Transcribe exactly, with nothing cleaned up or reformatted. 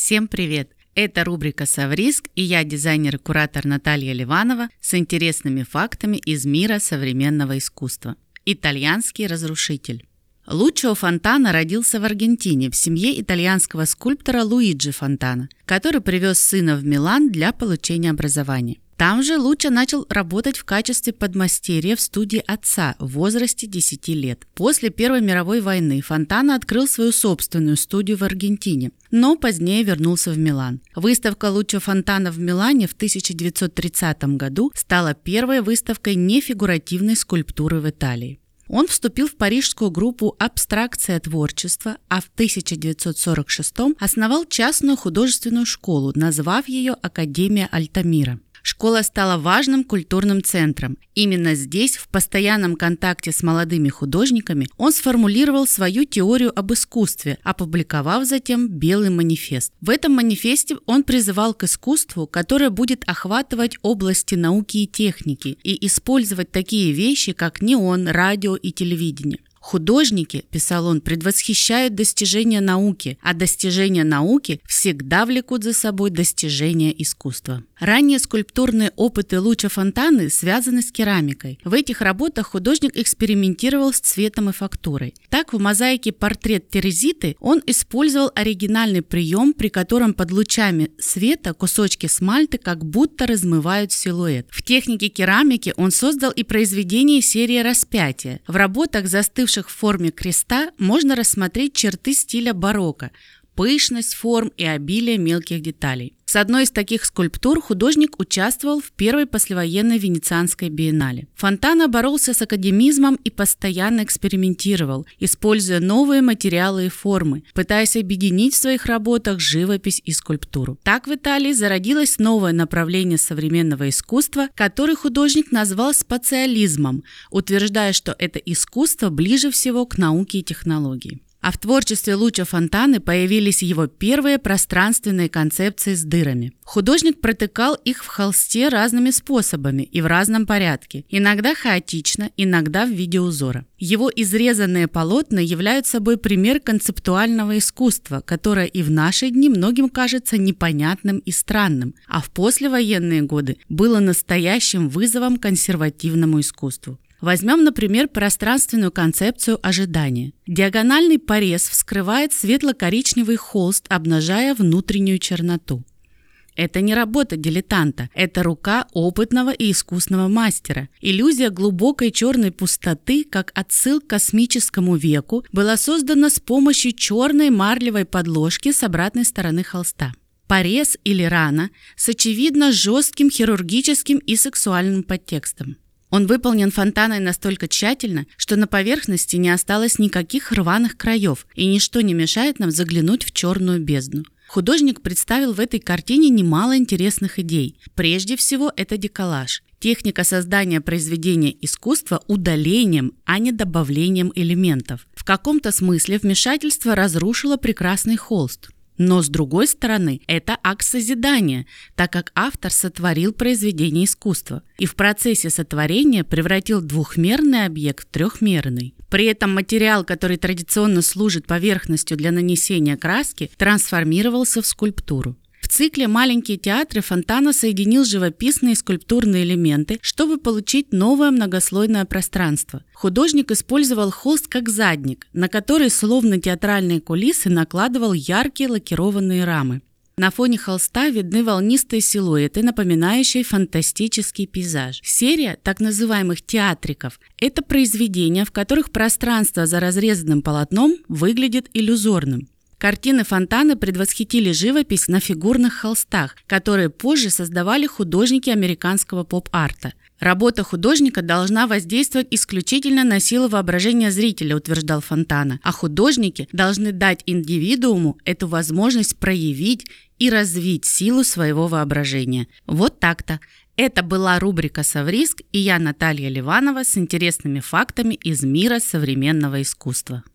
Всем привет! Это рубрика «Совриск» и я, дизайнер и куратор Наталья Ливанова, с интересными фактами из мира современного искусства. Итальянский разрушитель. Луччио Фонтана родился в Аргентине в семье итальянского скульптора Луиджи Фонтана, который привез сына в Милан для получения образования. Там же Луччио начал работать в качестве подмастерья в студии отца в возрасте десяти лет. После Первой мировой войны Фонтана открыл свою собственную студию в Аргентине, но позднее вернулся в Милан. Выставка Луччио Фонтана в Милане в тысяча девятьсот тридцатом году стала первой выставкой нефигуративной скульптуры в Италии. Он вступил в парижскую группу «Абстракция творчества», а в тысяча девятьсот сорок шестом основал частную художественную школу, назвав ее «Академия Альтамира». Школа стала важным культурным центром. Именно здесь, в постоянном контакте с молодыми художниками, он сформулировал свою теорию об искусстве, опубликовав затем «Белый манифест». В этом манифесте он призывал к искусству, которое будет охватывать области науки и техники и использовать такие вещи, как неон, радио и телевидение. «Художники, – писал он, – предвосхищают достижения науки, а достижения науки всегда влекут за собой достижения искусства». Ранние скульптурные опыты Луччио Фонтаны связаны с керамикой. В этих работах художник экспериментировал с цветом и фактурой. Так, в мозаике «Портрет Терезиты» он использовал оригинальный прием, при котором под лучами света кусочки смальты как будто размывают силуэт. В технике керамики он создал и произведение серии «Распятие». В работах, застывших в форме креста, можно рассмотреть черты стиля барокко, пышность форм и обилие мелких деталей. С одной из таких скульптур художник участвовал в первой послевоенной Венецианской биеннале. Фонтана боролся с академизмом и постоянно экспериментировал, используя новые материалы и формы, пытаясь объединить в своих работах живопись и скульптуру. Так в Италии зародилось новое направление современного искусства, которое художник назвал спациализмом, утверждая, что это искусство ближе всего к науке и технологии. А в творчестве Луччио Фонтаны появились его первые пространственные концепции с дырами. Художник протыкал их в холсте разными способами и в разном порядке, иногда хаотично, иногда в виде узора. Его изрезанные полотна являются собой пример концептуального искусства, которое и в наши дни многим кажется непонятным и странным, а в послевоенные годы было настоящим вызовом консервативному искусству. Возьмем, например, пространственную концепцию ожидания. Диагональный порез вскрывает светло-коричневый холст, обнажая внутреннюю черноту. Это не работа дилетанта, это рука опытного и искусного мастера. Иллюзия глубокой черной пустоты, как отсыл к космическому веку, была создана с помощью черной марлевой подложки с обратной стороны холста. Порез или рана с очевидно жестким хирургическим и сексуальным подтекстом. Он выполнен Фонтаной настолько тщательно, что на поверхности не осталось никаких рваных краев, и ничто не мешает нам заглянуть в черную бездну. Художник представил в этой картине немало интересных идей. Прежде всего, это деколаж. Техника создания произведения искусства удалением, а не добавлением элементов. В каком-то смысле вмешательство разрушило прекрасный холст. Но, с другой стороны, это акт созидания, так как автор сотворил произведение искусства и в процессе сотворения превратил двухмерный объект в трехмерный. При этом материал, который традиционно служит поверхностью для нанесения краски, трансформировался в скульптуру. В цикле «Маленькие театры» Фонтана соединил живописные и скульптурные элементы, чтобы получить новое многослойное пространство. Художник использовал холст как задник, на который, словно театральные кулисы, накладывал яркие лакированные рамы. На фоне холста видны волнистые силуэты, напоминающие фантастический пейзаж. Серия так называемых театриков – это произведения, в которых пространство за разрезанным полотном выглядит иллюзорным. Картины Фонтаны предвосхитили живопись на фигурных холстах, которые позже создавали художники американского поп-арта. Работа художника должна воздействовать исключительно на силу воображения зрителя, утверждал Фонтана, а художники должны дать индивидууму эту возможность проявить и развить силу своего воображения. Вот так-то. Это была рубрика «Совриск» и я, Наталья Ливанова, с интересными фактами из мира современного искусства.